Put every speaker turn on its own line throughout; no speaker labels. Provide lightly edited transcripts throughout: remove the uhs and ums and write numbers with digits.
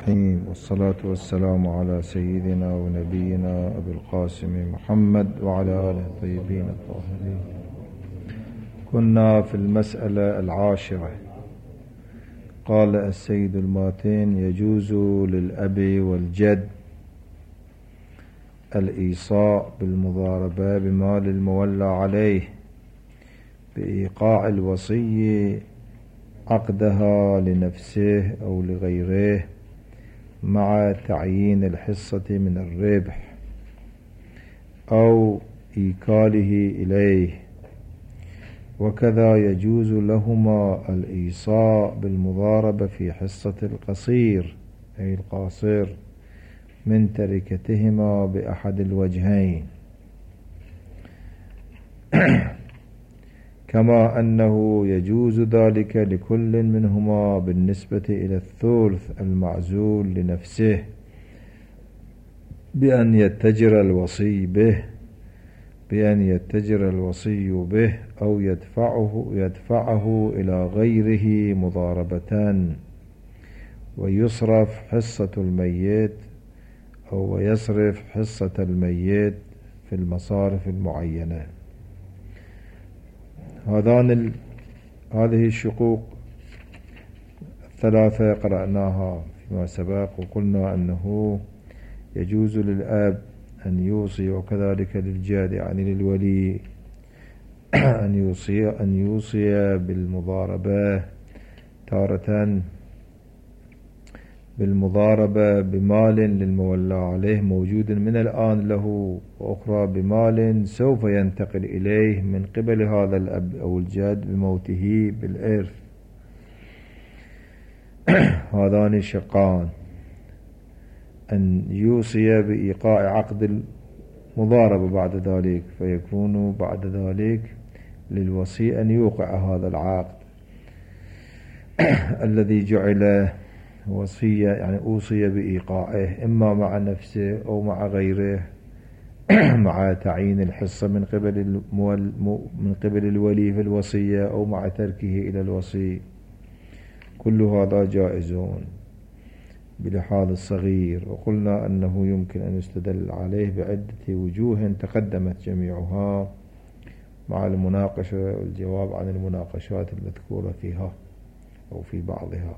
الرحيم، والصلاة والسلام على سيدنا ونبينا أبي القاسم محمد وعلى آله الطيبين الطاهرين. كنا في المسألة 10. قال السيد الماتين: يجوز للأب والجد الإيصاء بالمضاربة بمال المولى عليه بإيقاع الوصي عقدها لنفسه أو لغيره مع تعيين الحصة من الربح أو إيكاله إليه. وكذا يجوز لهما الإيصاء بالمضاربة في حصة القصير أي القاصر من تركتهما بأحد الوجهين، كما أنه يجوز ذلك لكل منهما بالنسبة إلى الثلث المعزول لنفسه بأن يتجر الوصي به أو يدفعه إلى غيره مضاربة ويصرف حصة الميت أو يصرف حصة الميت في المصارف المعينة. هذه الشقوق 3 قرأناها فيما سبق، وقلنا أنه يجوز للأب أن يوصي، وكذلك للجاد يعني للولي أن يوصي بالمضاربة، تارة بالمضاربة بمال للمولى عليه موجود من الآن له، وأخرى بمال سوف ينتقل إليه من قبل هذا الأب أو الجد بموته بالإرث. هذان الشقان: أن يوصي بإيقاع عقد المضاربة بعد ذلك، فيكون بعد ذلك للوصي أن يوقع هذا العقد الذي جعل وصية، يعني أوصي بإيقاعه إما مع نفسه أو مع غيره مع تعيين الحصة من قبل الولي في الوصية أو مع تركه إلى الوصي. كل هذا جائزون بلحاظ الصغير، وقلنا أنه يمكن أن يستدل عليه بعدة وجوه تقدمت جميعها مع المناقشة والجواب عن المناقشات المذكورة فيها أو في بعضها.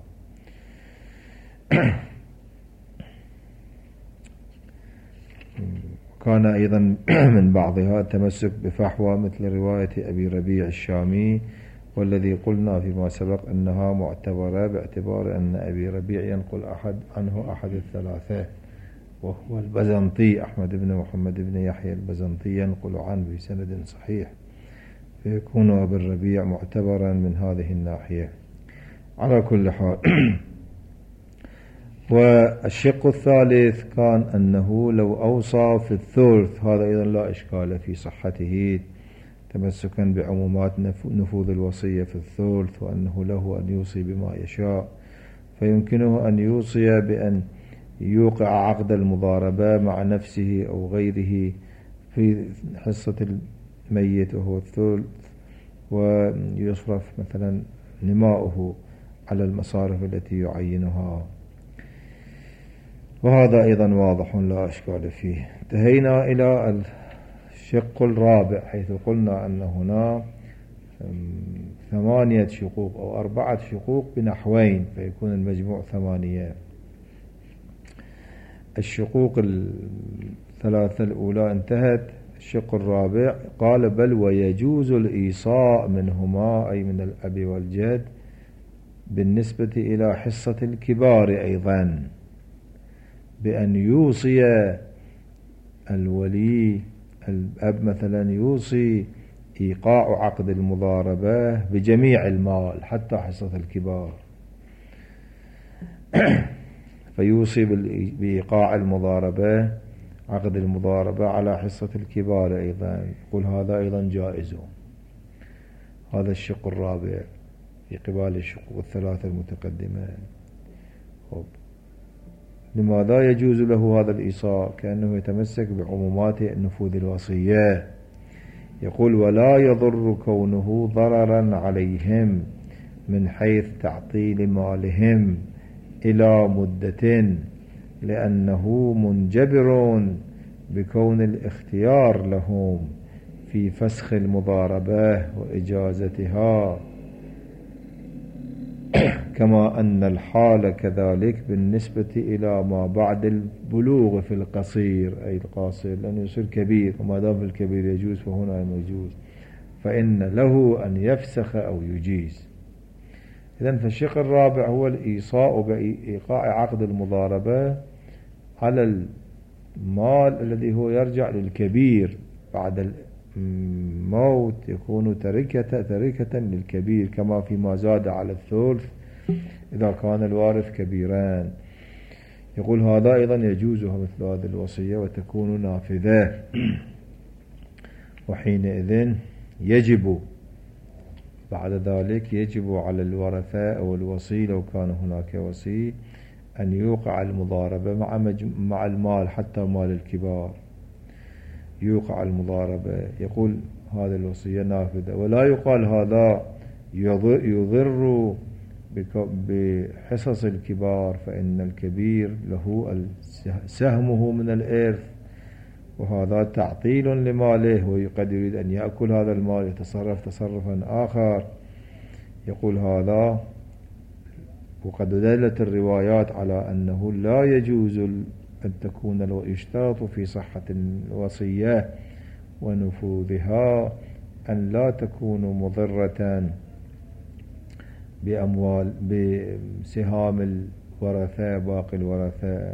كان أيضا من بعضها التمسك بفحوى مثل رواية أبي ربيع الشامي، والذي قلنا فيما سبق أنها معتبرة باعتبار أن أبي ربيع ينقل عنه أحد الثلاثة، وهو البزنطي أحمد بن محمد بن يحيى البزنطي ينقل عنه بسند صحيح، فيكون أبي الربيع معتبرا من هذه الناحية. على كل حال والشق الثالث كان أنه لو أوصى في الثلث، هذا أيضا لا إشكال في صحته تمسكا بعمومات نفوذ الوصية في الثلث، وأنه له أن يوصي بما يشاء، فيمكنه أن يوصي بأن يوقع عقد المضاربة مع نفسه أو غيره في حصة الميت وهو الثلث، ويصرف مثلا نماؤه على المصارف التي يعينها، وهذا أيضا واضح لا أشكال فيه. انتهينا إلى الشق الرابع، حيث قلنا أن هنا 8 شقوق أو 4 شقوق بنحوين، فيكون المجموع 8. الشقوق 3 الأولى انتهت. الشق الرابع قال: بل ويجوز الإيصاء منهما أي من الأب والجد بالنسبة إلى حصة الكبار أيضا بأن يوصي الولي، الأب مثلا يوصي إيقاع عقد المضاربة بجميع المال حتى حصة الكبار، فيوصي بإيقاع المضاربة عقد المضاربة على حصة الكبار أيضا، يقول هذا أيضا جائز. هذا الشق الرابع في قبال الشقوق 3 المتقدمة. لماذا يجوز له هذا الإيصاء؟ كأنه يتمسك بعمومات نفوذ الوصية. يقول: ولا يضر كونه ضررا عليهم من حيث تعطيل مالهم إلى مدة، لأنه منجبر بكون الاختيار لهم في فسخ المضاربة وإجازتها، كما أن الحال كذلك بالنسبة إلى ما بعد البلوغ في القصير أي القاصر، لأنه يصير كبير، وما دام في الكبير يجوز فهنا يجوز، فإن له أن يفسخ أو يجيز. إذن فالشق الرابع هو الإيصاء بإيقاع عقد المضاربة على المال الذي هو يرجع للكبير بعد الموت، يكون تركة للكبير، كما فيما زاد على الثلث إذا كان الوارث كبيران. يقول هذا أيضا يجوزها مثل هذه الوصية وتكون نافذة. وحينئذ يجب بعد ذلك يجب على الورثة أو الوصي لو كان هناك وصي أن يوقع المضاربة مع المال، حتى مال الكبار يوقع المضاربة. يقول هذه الوصية نافذة، ولا يقال هذا يضر بحصص الكبار، فإن الكبير له سهمه من الإرث، وهذا تعطيل لماله، وقد يريد أن يأكل هذا المال يتصرف تصرفا آخر. يقول هذا، وقد دلت الروايات على أنه لا يجوز أن تكون يشترط في صحة الوصية ونفوذها أن لا تكون مضرة بأموال بسهام الورثة باقي الورثة.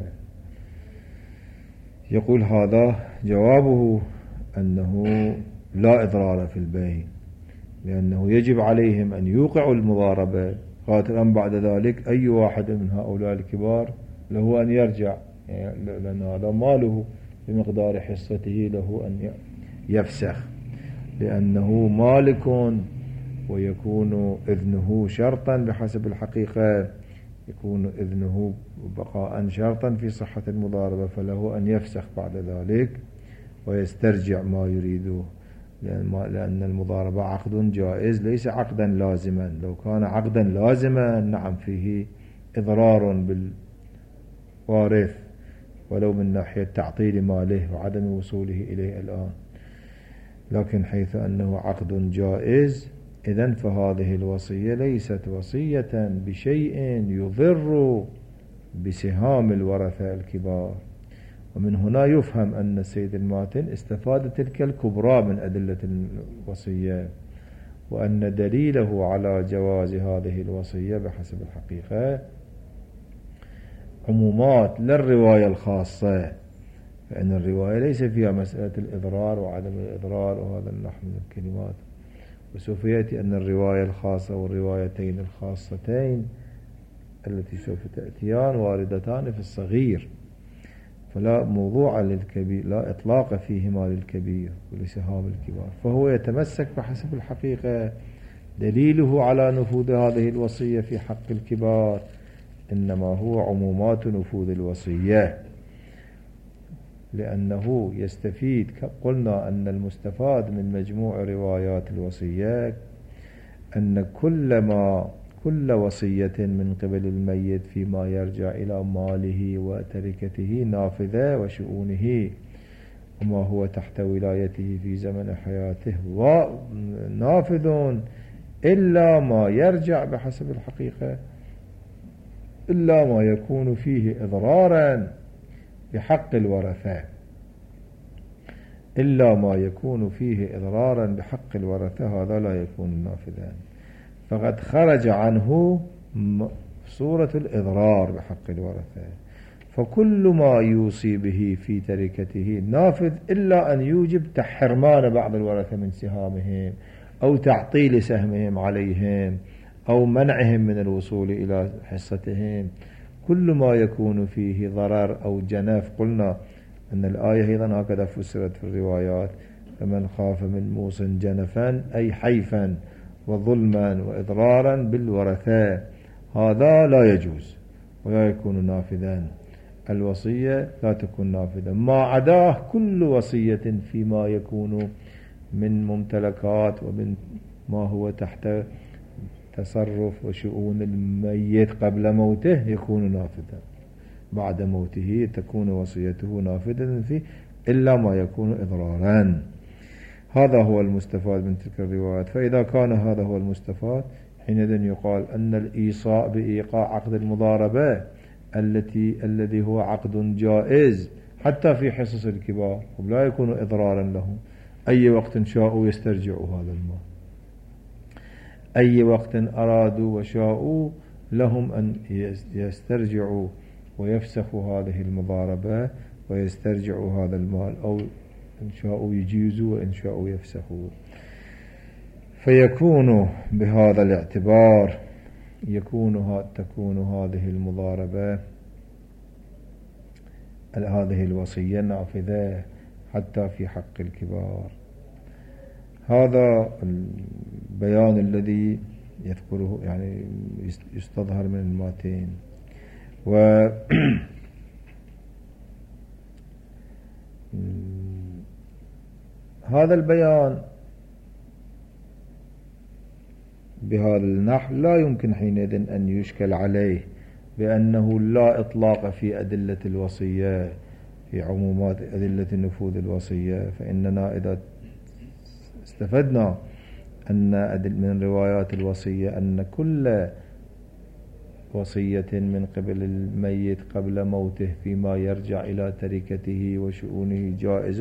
يقول هذا جوابه أنه لا إضرار في البين، لأنه يجب عليهم أن يوقعوا المضاربة، قاتلا بعد ذلك أي واحد من هؤلاء الكبار له أن يرجع، لأن هذا ماله بمقدار حصته، له أن يفسخ، لأنه مالك، ويكون إذنه شرطا بحسب الحقيقة، يكون إذنه بقاء شرطا في صحة المضاربة، فله أن يفسخ بعد ذلك ويسترجع ما يريده، لأن المضاربة عقد جائز ليس عقدا لازما. لو كان عقدا لازما نعم فيه إضرار بالوارث، ولو من ناحية تعطيل ماله وعدم وصوله إليه الآن، لكن حيث أنه عقد جائز إذن فهذه الوصية ليست وصية بشيء يضر بسهام الورثة الكبار. ومن هنا يفهم أن السيد الماتن استفاد تلك الكبرى من أدلة الوصية، وأن دليله على جواز هذه الوصية بحسب الحقيقة عمومات للرواية الخاصة، فإن الرواية ليس فيها مسألة الإضرار وعدم الإضرار وهذا النحو من الكلمات. وسوف يأتي أن الرواية الخاصة والروايتين الخاصتين التي سوف تأتيان واردتان في الصغير، فلا موضوع للكبير، لا إطلاق فيهما للكبير ولسهام الكبار، فهو يتمسك بحسب الحقيقة. دليله على نفوذ هذه الوصية في حق الكبار إنما هو عمومات نفوذ الوصية، لأنه يستفيد. قلنا أن المستفاد من مجموع روايات الوصية أن كل وصية من قبل الميت فيما يرجع إلى ماله وتركته نافذة، وشؤونه وما هو تحت ولايته في زمن حياته ونافذ، إلا ما يرجع بحسب الحقيقة، إلا ما يكون فيه إضرارا بحق الورثة، إلا ما يكون فيه إضرارا بحق الورثة هذا لا يكون نافذا، فقد خرج عنه صورة الإضرار بحق الورثة. فكل ما يوصي به في تركته نافذ، إلا أن يوجب حرمان بعض الورثة من سهامهم أو تعطيل سهمهم عليهم أو منعهم من الوصول إلى حصتهم. كل ما يكون فيه ضرر أو جنف، قلنا أن الآية أيضا هكذا فسرت في الروايات: فمن خاف من موص جنفا أي حيفا وظلما وإضرارا بالورثة، هذا لا يجوز ولا يكون نافذا. الوصية لا تكون نافذة، ما عداه كل وصية فيما يكون من ممتلكات ومن ما هو تحت تصرف وشؤون الميت قبل موته يكون نافذا، بعد موته تكون وصيته نافذة فيه إلا ما يكون إضرارا. هذا هو المستفاد من تلك الروايات. فإذا كان هذا هو المستفاد حينئذ يقال أن الإيصاء بإيقاع عقد المضاربة الذي هو عقد جائز حتى في حصص الكبار لا يكون إضرارا لهم. أي وقت شاءوا يسترجعوا هذا المال، أي وقت أرادوا وشاءوا لهم أن يسترجعوا ويفسخوا هذه المضاربة ويسترجعوا هذا المال، أو إن شاءوا يجيزوا وإن شاءوا يفسخوا. فيكون بهذا الاعتبار تكون هذه المضاربة هذه الوصية نافذة حتى في حق الكبار. هذا البيان الذي يذكره يعني يستظهر من الماتين. هذا البيان بهذا النحو لا يمكن حينئذ أن يشكل عليه بأنه لا إطلاق في أدلة الوصية، في عمومات أدلة نفوذ الوصية. فإننا إذا استفدنا أن من روايات الوصية أن كل وصية من قبل الميت قبل موته فيما يرجع إلى تركته وشؤونه جائز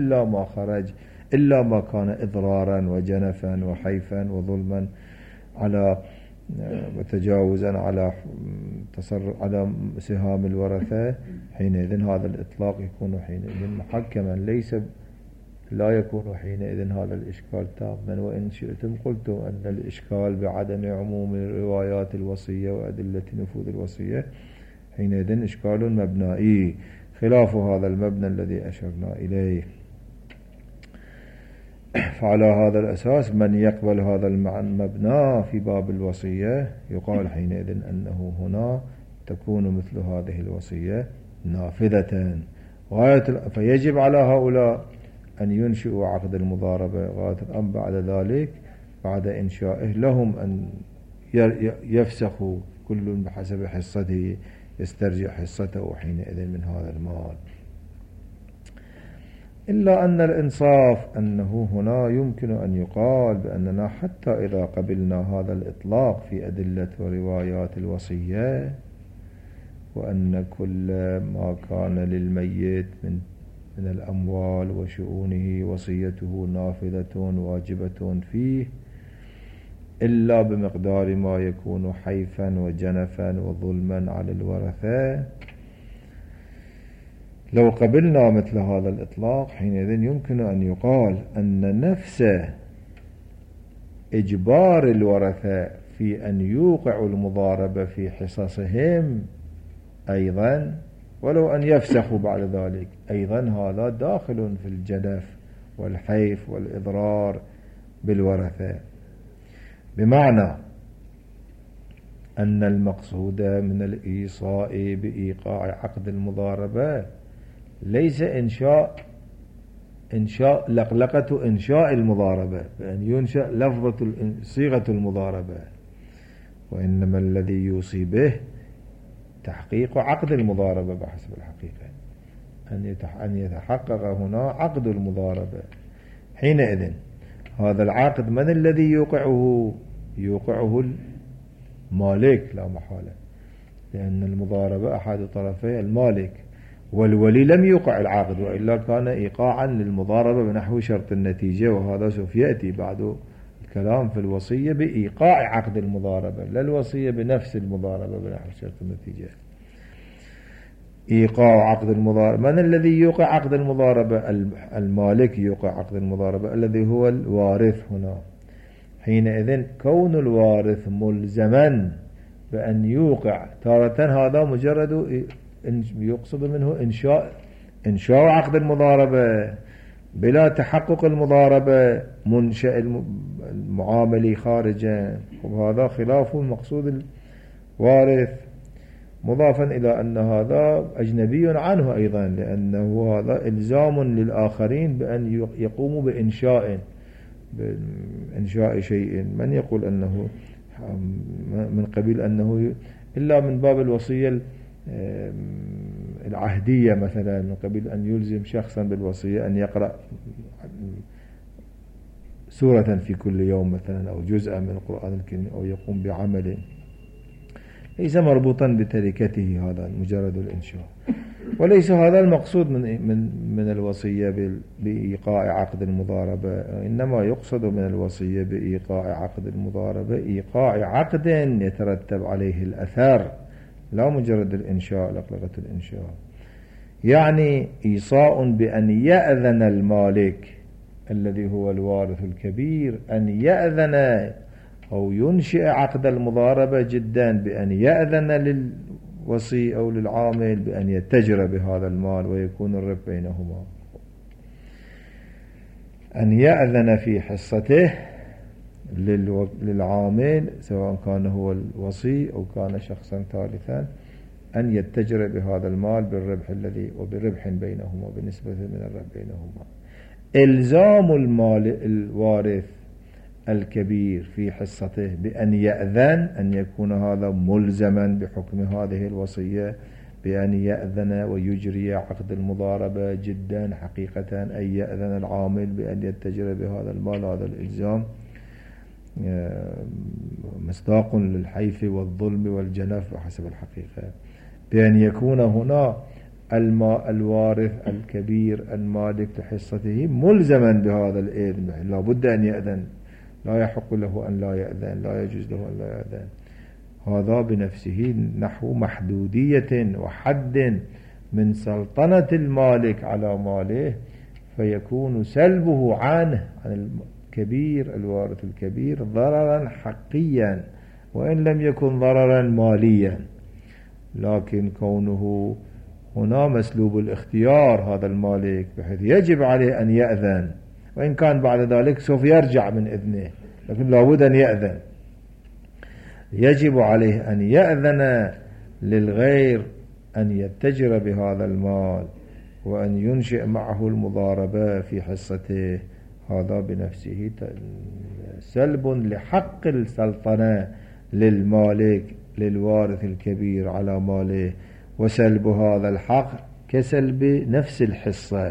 إلا ما كان إضرارا وجنفا وحيفا وظلما على وتجاوزا على على سهام الورثة. حينئذ هذا الإطلاق يكون حينئذ محكما، لا يكون حينئذ هذا الإشكال تاما. وإن شئتم قلتم أن الإشكال بعدم عموم روايات الوصية وأدلة نفوذ الوصية حينئذ إشكال مبنائي خلاف هذا المبنى الذي أشرنا إليه. فعلى هذا الأساس من يقبل هذا المبنى في باب الوصية يقال حينئذ أنه هنا تكون مثل هذه الوصية نافذة. فيجب على هؤلاء أن ينشئوا عقد المضاربة غاية الأمر بعد ذلك، بعد إنشائه لهم أن يفسخوا كل بحسب حصته، يسترجع حصته حينئذ من هذا المال. إلا أن الإنصاف أنه هنا يمكن أن يقال بأننا حتى إذا قبلنا هذا الإطلاق في أدلة وروايات الوصية، وأن كل ما كان للميت من الأموال وشؤونه وصيته نافذة واجبة فيه إلا بمقدار ما يكون حيفا وجنفا وظلما على الورثة. لو قبلنا مثل هذا الإطلاق حينئذ يمكن أن يقال أن نفس إجبار الورثة في أن يوقعوا المضاربة في حصصهم أيضا ولو أن يفسخوا بعد ذلك أيضا هذا داخل في الجدف والحيف والإضرار بالورثة، بمعنى أن المقصود من الإيصاء بإيقاع عقد المضاربة ليس إنشاء لقلقة إنشاء المضاربة بأن ينشأ لفظة صيغة المضاربة، وإنما الذي يوصي به تحقيق عقد المضاربة بحسب الحقيقة، أن يتحقق هنا عقد المضاربة. حينئذ هذا العقد من الذي يوقعه المالك لا محالة، لأن المضاربة أحد طرفي المالك، والولي لم يوقع العقد وإلا كان إيقاعا للمضاربة بنحو شرط النتيجة، وهذا سوف يأتي بعد الكلام في الوصية بإيقاع عقد المضاربة، لا الوصية بنفس المضاربة بنحو شرط النتيجة. إيقاع عقد المضاربة، من الذي يوقع عقد المضاربة؟ المالك يوقع عقد المضاربة الذي هو الوارث هنا. حينئذ كون الوارث ملزما بأن يوقع تارة هذا مجرد يقصد منه إنشاء عقد المضاربة بلا تحقق المضاربة، منشأ المعاملي خارجا، وهذا خلاف مقصود الوارث، مضافا إلى أن هذا أجنبي عنه أيضا، لأنه هذا إلزام للآخرين بأن يقوموا بإنشاء شيء. من يقول أنه من قبيل أنه إلا من باب الوصية العهدية مثلا، من قبيل أن يلزم شخصا بالوصية أن يقرأ سورة في كل يوم مثلا أو جزءا من القرآن الكريم أو يقوم بعمل ليس مربوطا بتركته، هذا مجرد الإنشاء. وليس هذا المقصود من الوصية بإيقاع عقد المضاربة، إنما يقصد من الوصية بإيقاع عقد المضاربة إيقاع عقد يترتب عليه الأثر، لا مجرد الإنشاء لقلقة الإنشاء. يعني إيصاء بأن يأذن المالك الذي هو الوارث الكبير أن يأذن أو ينشئ عقد المضاربة جدا، بأن يأذن للوصي أو للعامل بأن يتجر بهذا المال ويكون الربح بينهما. أن يأذن في حصته للعامل سواء كان هو الوصي أو كان شخصا ثالثا أن يتجر بهذا المال بالربح وبربح بينهما بنسبة من الربح بينهما. إلزام الوارث الكبير في حصته بأن يأذن أن يكون هذا ملزما بحكم هذه الوصية بأن يأذن ويجري عقد المضاربة جدا حقيقة، أن يأذن العامل بأن يتجر بهذا المال. هذا الإلزام مصداق للحيف والظلم والجنف بحسب الحقيقة، بأن يكون هنا الوارث الكبير المالك لحصته ملزما بهذا الإذن، لا بد أن يأذن، لا يحق له أن لا يأذن، لا يجوز له أن لا يأذن. هذا بنفسه نحو محدودية وحد من سلطنة المالك على ماله، فيكون سلبه عنه عن الكبير الوارث الكبير ضررا حقيا وإن لم يكن ضررا ماليا، لكن كونه هنا مسلوب الاختيار هذا المالك بحيث يجب عليه أن يأذن، وإن كان بعد ذلك سوف يرجع من إذنه، لكن لابد أن يأذن. يجب عليه أن يأذن للغير أن يتجر بهذا المال وأن ينشئ معه المضاربة في حصته. هذا بنفسه سلب لحق السلطنة للمالك للوارث الكبير على ماله، وسلب هذا الحق كسلب نفس الحصة.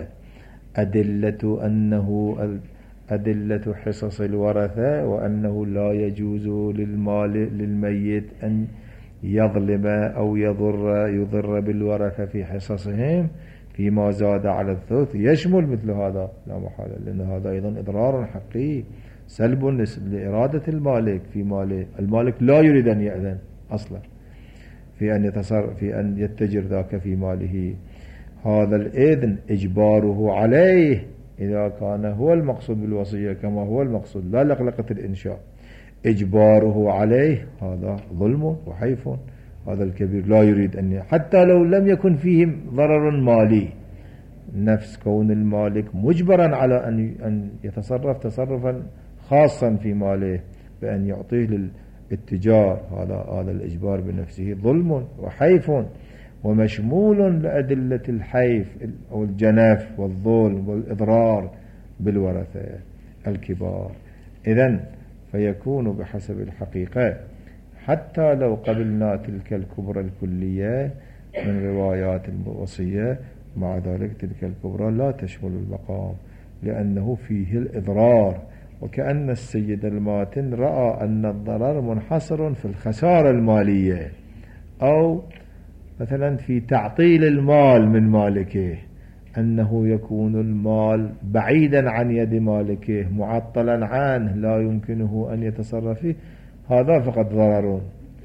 أدلة حصص الورثة وأنه لا يجوز للميت أن يظلم أو يضر بالورثة في حصصهم فيما زاد على الثلث يشمل مثل هذا لا محالة، لأن هذا أيضا إضرار حقيقي سلب لإرادة المالك في ماله. المالك لا يريد أن يأذن أصلا في أن يتجر ذاك في ماله. هذا الإذن إجباره عليه إذا كان هو المقصود بالوصية كما هو المقصود لا لقلقة الإنشاء، إجباره عليه هذا ظلم وحيف. هذا الكبير لا يريد أن حتى لو لم يكن فيه ضرر مالي، نفس كون المالك مجبرا على أن يتصرف تصرفا خاصا في ماله بأن يعطيه للاتجار، هذا الإجبار بنفسه ظلم وحيف ومشمول لأدلة الحيف أو الجنف والظلم والإضرار بالورثة الكبار. إذن فيكون بحسب الحقيقة حتى لو قبلنا تلك الكبرى الكلية من روايات الوصية، مع ذلك تلك الكبرى لا تشمل المقام لأنه فيه الإضرار، وكأن السيد الماتن رأى أن الضرر منحصر في الخسارة المالية أو مثلا في تعطيل المال من مالكه، أنه يكون المال بعيدا عن يد مالكه معطلا عنه لا يمكنه أن يتصرف فيه، هذا فقط ضرر.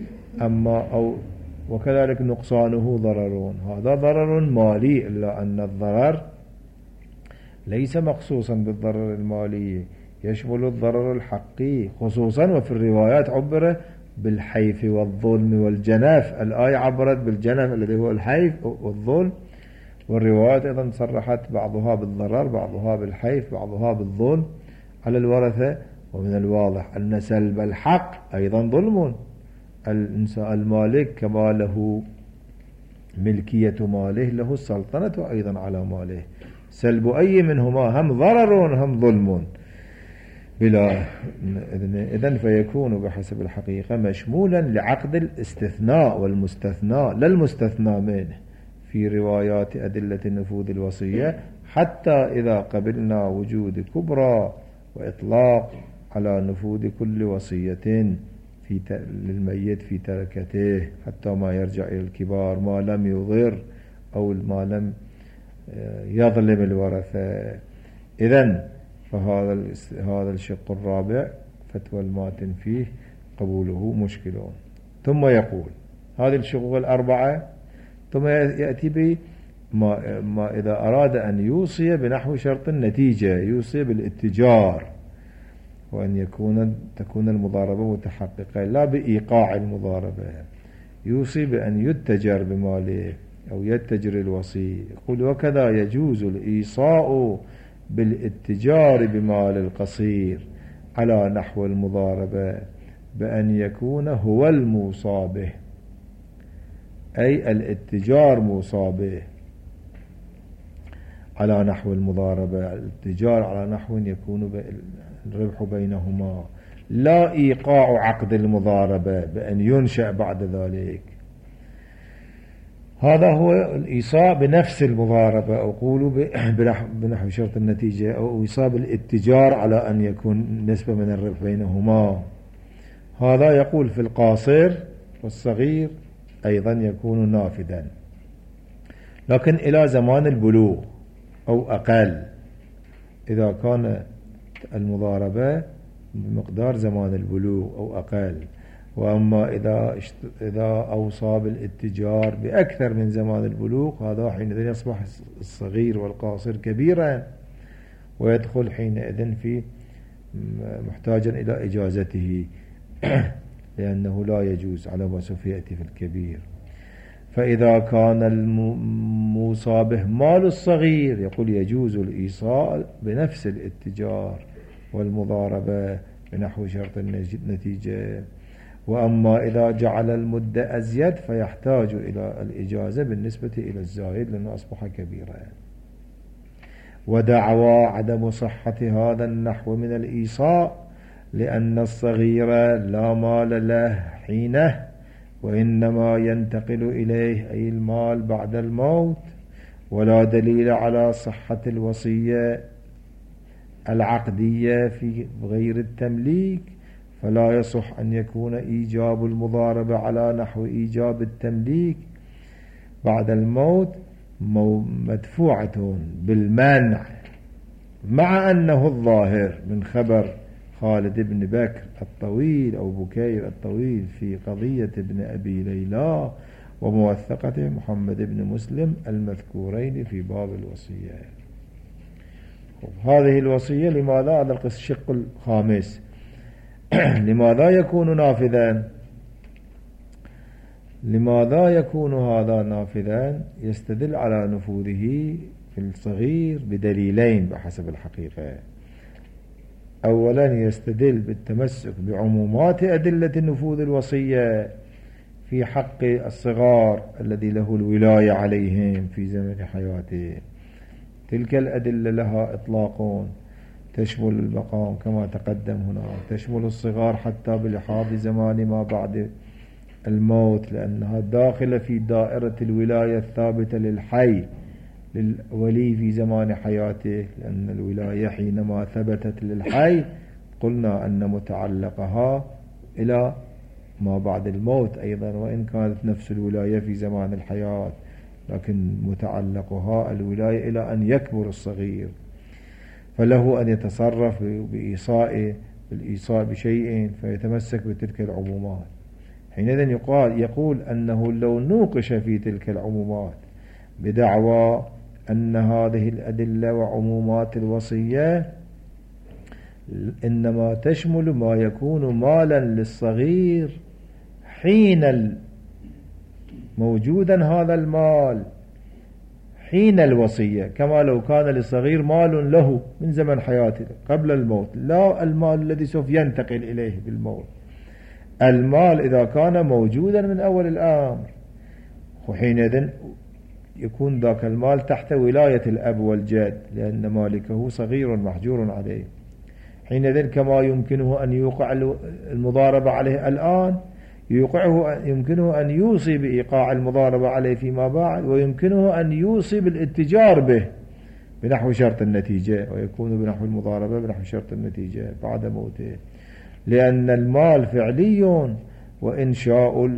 وكذلك نقصانه ضرر، هذا ضرر مالي، إلا أن الضرر ليس مخصوصا بالضرر المالي، يشمل الضرر الحقي خصوصا. وفي الروايات عبر بالحيف والظلم والجنف، الآية عبرت بالجنف الذي هو الحيف والظلم، والروايات أيضا صرحت بعضها بالضرر بعضها بالحيف بعضها بالظلم على الورثة. ومن الواضح أن سلب الحق أيضا ظلم. المالك كما له ملكية ماله له السلطنة أيضا على ماله، سلب أي منهما هم ضرر هم ظلم. بلا إذن فيكون بحسب الحقيقة مشمولا لعقد الاستثناء والمستثنى لا المستثنى منه في روايات أدلة النفوذ الوصية، حتى إذا قبلنا وجود كبرى وإطلاق على نفوذ كل وصية للميت في تركته حتى ما يرجع إلى الكبار ما لم يضر أو ما لم يظلم الورثة. إذن فهذا الشق الرابع فتوى الماتن فيه قبوله مشكل. ثم يقول هذه الشقوق الأربعة، ثم يأتي به ما إذا أراد أن يوصي بنحو شرط النتيجة، يوصي بالاتجار وأن تكون المضاربة متحققة لا بإيقاع المضاربة، يوصي بأن يتجر بماله أو يتجر الوصي. يقول وكذا يجوز الإيصاء بالاتجار بمال القصير على نحو المضاربة بأن يكون هو الموصى به، أي الاتجار موصى به على نحو المضاربة، الاتجار على نحو يكون الربح بينهما، لا إيقاع عقد المضاربة بأن ينشأ بعد ذلك. هذا هو الإيصاء بنفس المضاربة، أو قولوا بنحو شرط النتيجة، أو إيصاء بالاتجار على أن يكون نسبة من الربح بينهما. هذا يقول في القاصر والصغير أيضا يكون نافذا، لكن إلى زمان البلوغ أو أقل، إذا كان المضاربة بمقدار زمان البلوغ أو أقل. وأما إذا أوصى بالاتجار بأكثر من زمان البلوغ، هذا حينئذ يصبح الصغير والقاصر كبيرا ويدخل حينئذ في محتاجا إلى إجازته لأنه لا يجوز على ما سوف يأتي في الكبير. فإذا كان الموصى به مال الصغير، يقول يجوز الإيصاء بنفس الاتجار والمضاربة بنحو شرط النتيجة. وأما إذا جعل المدة أزيد فيحتاج إلى الإجازة بالنسبة إلى الزايد لأنه أصبح كبيرا. ودعوى عدم صحة هذا النحو من الإيصاء لأن الصغير لا مال له حينه وإنما ينتقل إليه أي المال بعد الموت، ولا دليل على صحة الوصية العقدية في غير التمليك، فلا يصح أن يكون إيجاب المضاربة على نحو إيجاب التمليك بعد الموت مدفوعة بالمنع، مع أنه الظاهر من خبر خالد بن بكر الطويل أو بكير الطويل في قضية ابن أبي ليلى وموثقة محمد بن مسلم المذكورين في باب الوصية. هذه الوصية لماذا؟ هذا الشق الخامس لماذا يكون نافذا؟ لماذا يكون هذا نافذا؟ يستدل على نفوذه في الصغير بدليلين بحسب الحقيقة. أولا يستدل بالتمسك بعمومات أدلة النفوذ الوصية في حق الصغار الذي له الولاية عليهم في زمن حياته. تلك الأدلة لها إطلاق تشمل المقام كما تقدم هنا، تشمل الصغار حتى بلحاظ زمان ما بعد الموت، لأنها داخلة في دائرة الولاية الثابتة للحي للولي في زمان حياته، لأن الولاية حينما ثبتت للحي قلنا أن متعلقها إلى ما بعد الموت أيضا، وإن كانت نفس الولاية في زمان الحياة، لكن متعلقها الولاية إلى أن يكبر الصغير، فله أن يتصرف بالإيصاء بشيء فيتمسك بتلك العمومات. حينئذ يقول أنه لو نوقش في تلك العمومات بدعوى أن هذه الأدلة وعمومات الوصية إنما تشمل ما يكون مالا للصغير حين موجودا هذا المال حين الوصية، كما لو كان للصغير مال له من زمن حياته قبل الموت، لا المال الذي سوف ينتقل إليه بالموت، المال إذا كان موجودا من أول الأمر، وحينئذ يكون ذاك المال تحت ولاية الأب والجد لأن مالكه صغير محجور عليه. حينئذ كما يمكنه أن يوقع المضاربة عليه الآن يمكنه أن يوصي بإيقاع المضاربة عليه فيما بعد، ويمكنه أن يوصي بالاتجار به بنحو شرط النتيجة، ويكون بنحو المضاربة بنحو شرط النتيجة بعد موته، لأن المال فعلي، وإنشاء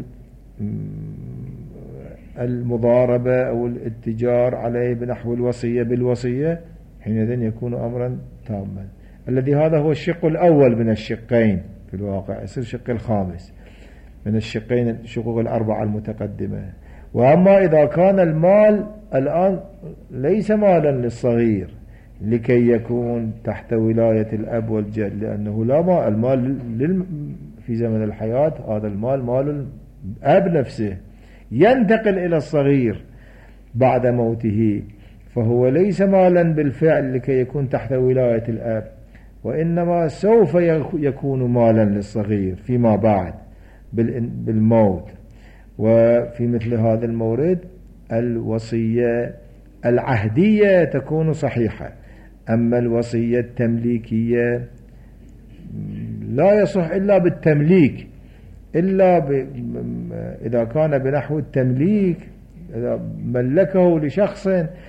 المضاربة أو الاتجار عليه بنحو الوصية بالوصية حينئذ يكون أمرا تاما. الذي هذا هو الشق الأول من الشقين في الواقع، يصير الشق الخامس من الشقين الشقوق الأربعة المتقدمة. وأما إذا كان المال الآن ليس مالا للصغير لكي يكون تحت ولاية الأب والجد، لأنه لا مال، المال في زمن الحياة هذا المال مال الأب نفسه، ينتقل إلى الصغير بعد موته، فهو ليس مالا بالفعل لكي يكون تحت ولاية الأب، وإنما سوف يكون مالا للصغير فيما بعد بالموت. وفي مثل هذا المورد الوصية العهدية تكون صحيحة، أما الوصية التمليكية لا يصح إلا بالتمليك، إلا إذا كان بنحو التمليك، إذا ملكه لشخص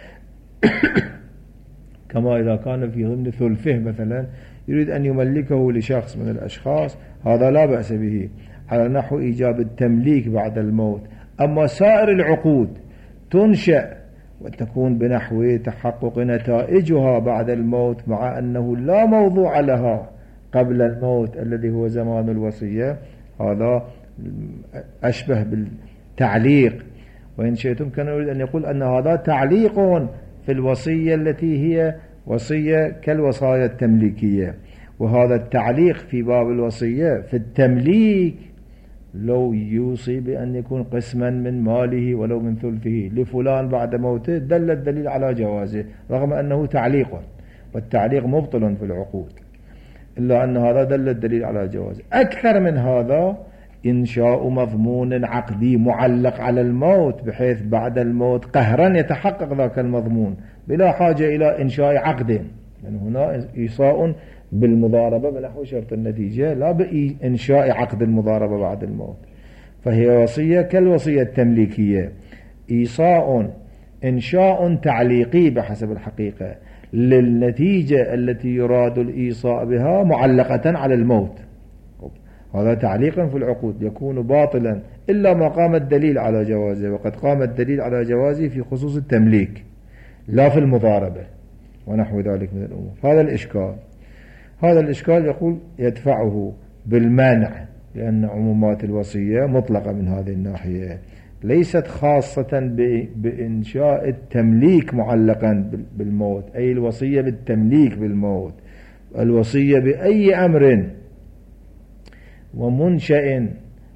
كما إذا كان في ضمن ثلثه مثلا يريد أن يملكه لشخص من الأشخاص، هذا لا بأس به على نحو إيجاب التمليك بعد الموت. أما سائر العقود تنشأ وتكون بنحو تحقق نتائجها بعد الموت، مع أنه لا موضوع لها قبل الموت الذي هو زمان الوصية، هذا أشبه بالتعليق. وإن شئتم كان يريد أن يقول أن هذا تعليق في الوصية التي هي وصية كالوصايا التمليكية، وهذا التعليق في باب الوصية في التمليك لو يوصي بأن يكون قسما من ماله ولو من ثلثه لفلان بعد موته دل الدليل على جوازه، رغم أنه تعليق، والتعليق مبطل في العقود، إلا أن هذا دل الدليل على جوازه. أكثر من هذا إنشاء مضمون عقدي معلق على الموت، بحيث بعد الموت قهرا يتحقق ذاك المضمون بلا حاجة إلى إنشاء عقد، يعني هنا إيصاء بالمضاربة بنحو شرط النتيجة لا بإنشاء عقد المضاربة بعد الموت. فهي وصية كالوصية التمليكية، إيصاء إنشاء تعليقي بحسب الحقيقة للنتيجة التي يراد الإيصاء بها معلقة على الموت. هذا تعليق في العقود يكون باطلا إلا ما قام الدليل على جوازه، وقد قام الدليل على جوازه في خصوص التمليك لا في المضاربة ونحو ذلك من الأمور. هذا الإشكال يقول يدفعه بالمنع، لأن عمومات الوصية مطلقة من هذه الناحية، ليست خاصة بإنشاء التمليك معلقا بالموت، أي الوصية بالتمليك بالموت، الوصية بأي أمر ومنشأ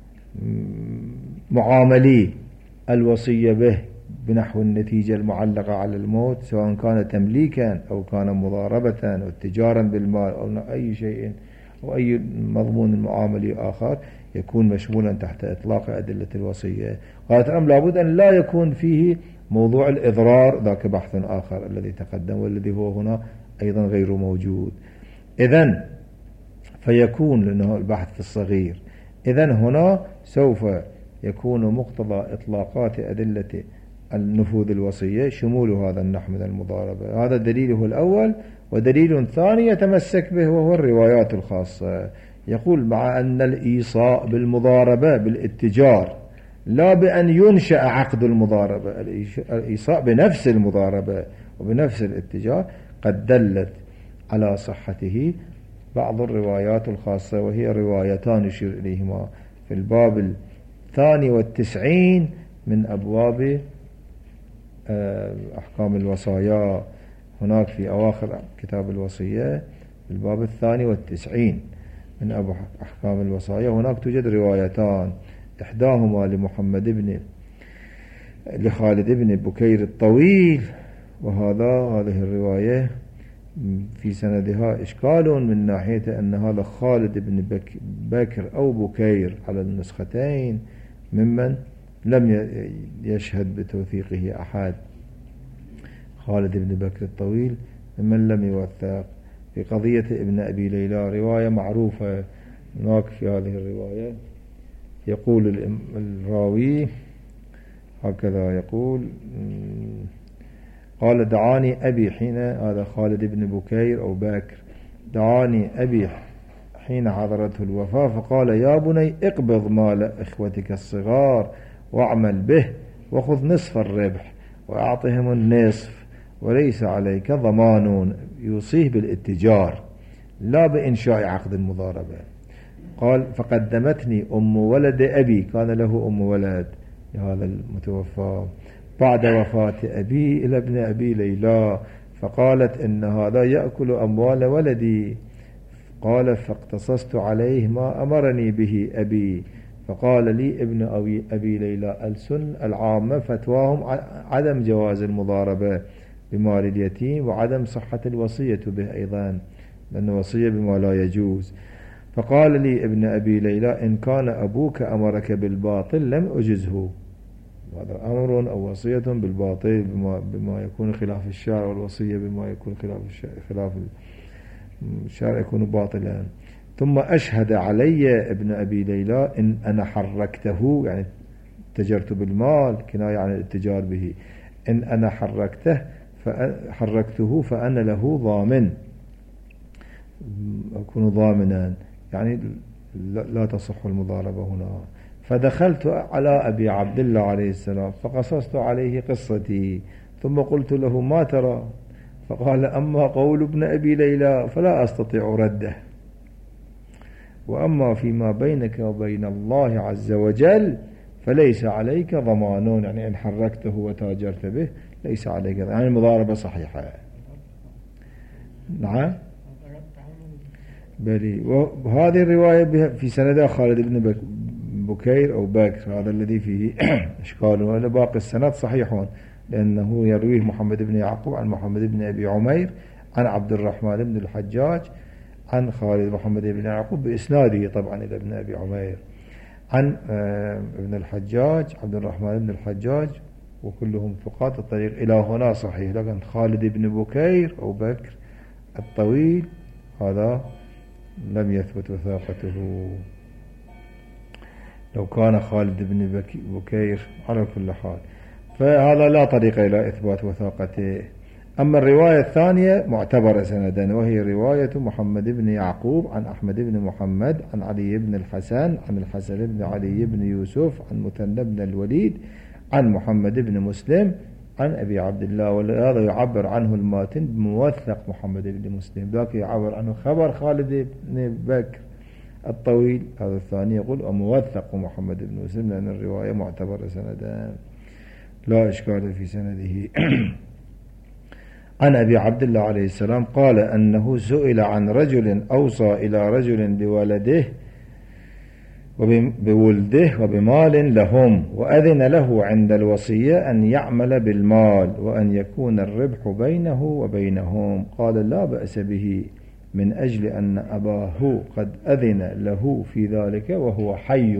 معاملي الوصية به بنحو النتيجة المعلقة على الموت، سواء كان تمليكا أو كان مضاربة أو تجارا بالمال أو أي شيء أو أي مضمون معاملي آخر يكون مشمولا تحت إطلاق أدلة الوصية. هذا الأمر لابد أن لا يكون فيه موضوع الإضرار، ذاك بحث آخر الذي تقدم والذي هو هنا أيضا غير موجود. إذن فيكون لأنه البحث في الصغير، إذن هنا سوف يكون مقتضى إطلاقات أدلة النفوذ الوصية شمول هذا النحو من المضاربة. هذا دليله الأول. ودليل ثاني يتمسك به وهو الروايات الخاصة، يقول مع أن الإيصاء بالمضاربة بالاتجار لا بأن ينشأ عقد المضاربة، الإيصاء بنفس المضاربة وبنفس الاتجار قد دلت على صحته بعض الروايات الخاصة، وهي روايتان يشير إليهما في الباب 92 من أبواب أحكام الوصايا، هناك في أواخر كتاب الوصية في الباب 92 من أبو أحكام الوصايا، هناك توجد روايتان، إحداهما لخالد بن بكير الطويل، هذه الرواية في سندها إشكال من ناحية أن هذا خالد بن بكر أو بكير على النسختين ممن لم يشهد بتوثيقه أحد. خالد بن بكر الطويل ممن لم يوثق في قضية ابن أبي ليلى، رواية معروفة هناك في هذه الرواية. يقول الراوي هكذا، يقول قال دعاني أبي حين، هذا خالد بن بكير أو باكر، دعاني أبي حين حضرته الوفاة فقال يا بني اقبض مال إخوتك الصغار واعمل به وخذ نصف الربح وأعطهم النصف وليس عليك ضمان، يوصيه بالاتجار لا بإنشاء عقد المضاربة. قال فقدمتني أم ولد أبي، كان له أم ولد هذا المتوفى بعد وفاة أبي إلى ابن أبي ليلى، فقالت إن هذا يأكل أموال ولدي. قال فاقتصصت عليه ما أمرني به أبي، فقال لي ابن أبي ليلى السن العامة فتواهم عدم جواز المضاربة بمال اليتيم وعدم صحة الوصية به أيضا، لأن وصية بما لا يجوز. فقال لي ابن أبي ليلى إن كان أبوك أمرك بالباطل لم أجزه، هذا أمر أو وصية بالباطل بما يكون خلاف الشرع، والوصية بما يكون خلاف الشرع يكون باطلا. ثم أشهد علي ابن أبي ليلى إن أنا حركته، يعني تجرت بالمال كناية عن الاتجار به، إن أنا حركته فأنا له ضامن، أكون ضامنا، يعني لا تصح المضاربة هنا. فدخلت على أبي عبد الله عليه السلام فقصصت عليه قصتي، ثم قلت له ما ترى؟ فقال أما قول ابن أبي ليلى فلا أستطيع رده، وأما فيما بينك وبين الله عز وجل فليس عليك ضمان، يعني إن حركته وتاجرت به ليس عليك، يعني المضاربة صحيحة. نعم بلي. وهذه الرواية في سندها خالد بن بكير أو باكر، هذا الذي فيه إشكال، ولا باقي السند صحيحون، لأنه يرويه محمد بن يعقوب عن محمد بن أبي عمير عن عبد الرحمن بن الحجاج عن خالد محمد بن يعقوب بإسناده طبعا إلى ابن أبي عمير عن ابن الحجاج عبد الرحمن بن الحجاج، وكلهم ثقات. الطريق إلى هنا صحيح، لكن خالد بن بكير أو بكر الطويل هذا لم يثبت وثاقته. لو كان خالد بن بكير على كل حال فهذا لا طريق إلى إثبات وثاقته. أما الرواية الثانية معتبرة سندا، وهي رواية محمد بن يعقوب عن أحمد بن محمد عن علي بن الحسن عن الحسن بن علي بن يوسف عن مثنى بن الوليد عن محمد بن مسلم عن أبي عبد الله، وهذا يعبر عنه الماتن بموثق محمد بن مسلم، ذاك يعبر عنه خبر خالد بن بكر الطويل، هذا الثاني يقول وموثق محمد بن مسلم، لأن الرواية معتبرة سندا لا إشكال في سنده. عن أبي عبد الله عليه السلام قال أنه سئل عن رجل أوصى إلى رجل بولده وبولده وبمال لهم، وأذن له عند الوصية أن يعمل بالمال وأن يكون الربح بينه وبينهم. قال لا بأس به من أجل أن أباه قد أذن له في ذلك وهو حي.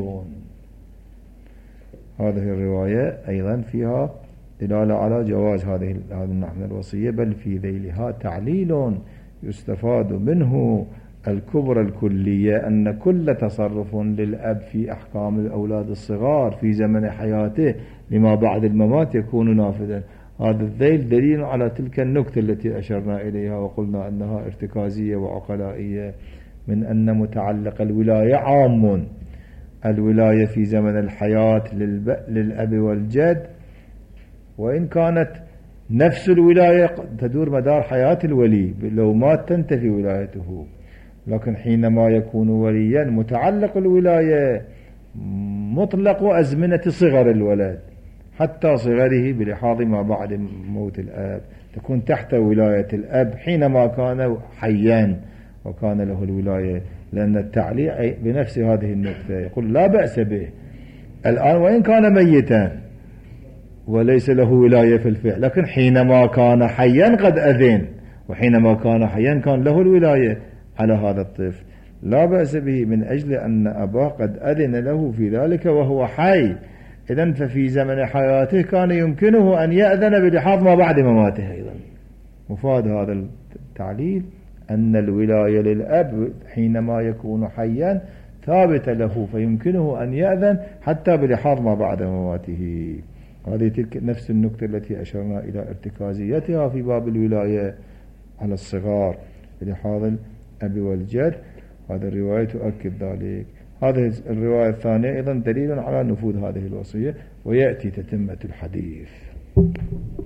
هذه الرواية أيضا فيها دلالة على جواز هذا النوع من الوصية، بل في ذيلها تعليل يستفاد منه الكبرى الكلية، أن كل تصرف للأب في أحكام الأولاد الصغار في زمن حياته لما بعد الممات يكون نافذا. هذا الذيل دليل على تلك النكتة التي أشرنا إليها وقلنا أنها ارتكازية وعقلائية، من أن متعلق الولاية عام، الولاية في زمن الحياة للأب والجد، وإن كانت نفس الولاية تدور مدار حياة الولي، لو مات تنتفي ولايته، لكن حينما يكون وليا متعلق الولاية مطلق أزمنة صغر الولد حتى صغره بلحاظ ما بعد موت الأب، تكون تحت ولاية الأب حينما كان حيا وكان له الولاية، لأن التعليق بنفس هذه النقطة يقول لا بأس به الآن وإن كان ميتا وليس له ولاية في الفعل، لكن حينما كان حيا قد أذن، وحينما كان حيا كان له الولاية على هذا الطفل. لا بأس به من أجل أن أباه قد أذن له في ذلك وهو حي، إذن ففي زمن حياته كان يمكنه أن يأذن بلحاظ ما بعد مماته أيضا. مفاد هذا التعليل أن الولاية للأب حينما يكون حيا ثابت له، فيمكنه أن يأذن حتى بلحاظ ما بعد مماته. هذه تلك نفس النقطة التي أشرنا إلى ارتكازيتها في باب الولاية على الصغار بلحاظ الأب والجد. هذه الرواية تؤكد ذلك. هذه الرواية الثانية أيضا دليل على نفوذ هذه الوصية، ويأتي تتمة الحديث.